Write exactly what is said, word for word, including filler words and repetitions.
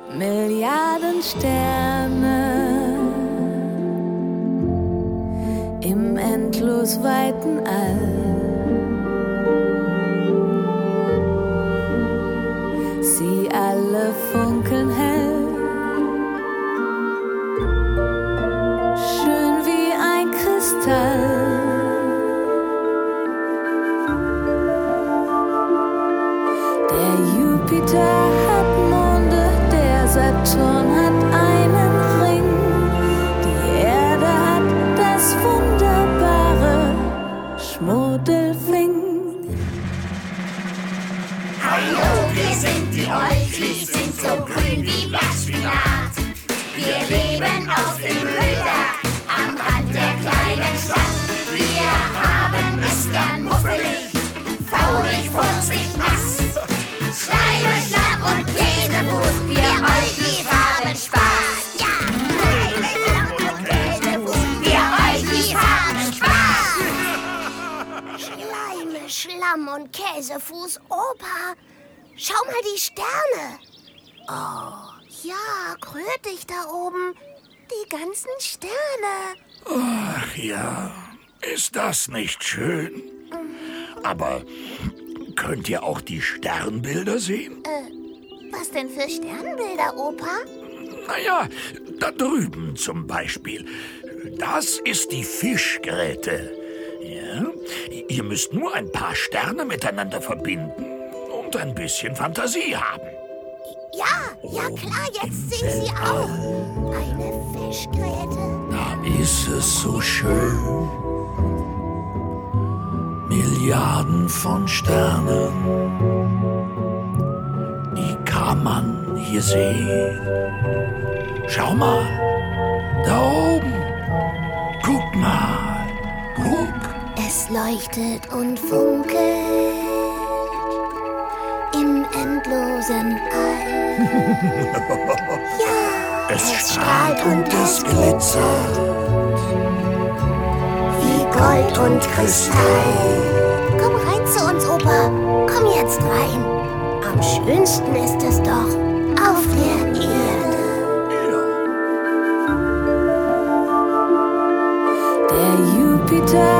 Milliarden Sterne im endlos weiten All. Sie alle funkeln hell, schön wie ein Kristall. Der Jupiter hat Monde, der Saturn hat einen Ring, die Erde hat das wunderbare Schmodelfing. Hallo, wir sind die Olchis, sind so grün wie Blattspinat. Wir leben auf dem Müllberg am Rand der kleinen Stadt. Wir haben es gern muffelig, faulig, furzig, nass. Schleim, Schlamm und Käsefuß, wir Olchis haben Spaß. Ja! Schleim, Schlamm und Käsefuß, wir Olchis haben Spaß. Schleim, Schlamm und Käsefuß, Opa. Schau mal die Sterne. Oh, ja, krötig da oben. Die ganzen Sterne. Ach ja, ist das nicht schön? Aber könnt ihr auch die Sternbilder sehen? Äh, was denn für Sternbilder, Opa? Naja, da drüben zum Beispiel. Das ist die Fischgräte. Ja, ihr müsst nur ein paar Sterne miteinander verbinden und ein bisschen Fantasie haben. Ja, ja klar, jetzt sing sie auch. Eine Fischgräte. Da ist es so schön. Milliarden von Sternen, die kann man hier sehen. Schau mal, da oben. Guck mal, guck. Es leuchtet und funkelt im endlosen All. Ja, es, es strahlt und es glitzert wie Gold und Kristall. Komm rein zu uns, Opa. Komm jetzt rein. Am schönsten ist es doch auf der Erde. Der Jupiter